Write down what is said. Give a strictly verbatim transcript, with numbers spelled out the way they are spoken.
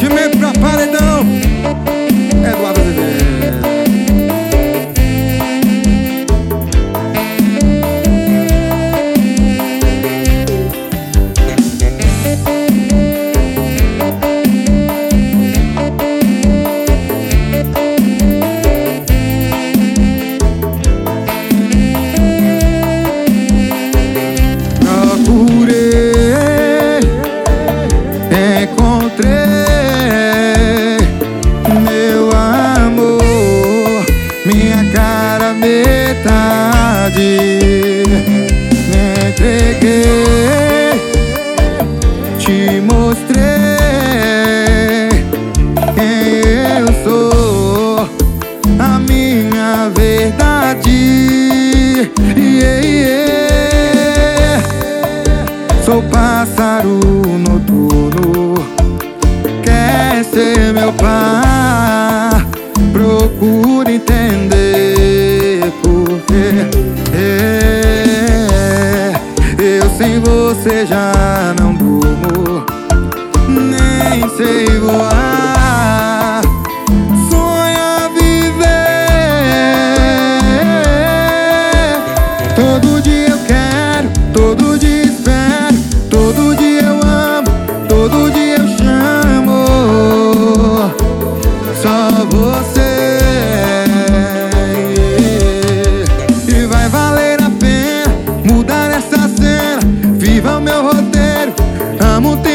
Cimento pra paredão, Eduardo Azevedo. Procurei, encontrei meu amor, minha cara metade. Me entreguei, te mostrei quem eu sou, a minha verdade. Yeah, yeah. Sou pássaro noturno, quer ser meu par. Procura entender porque é, eu sem você já não durmo, nem sei voar. Sonha viver. Todo dia eu quero, todo dia espero, todo dia eu amo, todo dia eu chamo. Só você. E vai valer a pena mudar essa cena. Viva o meu roteiro, amo ter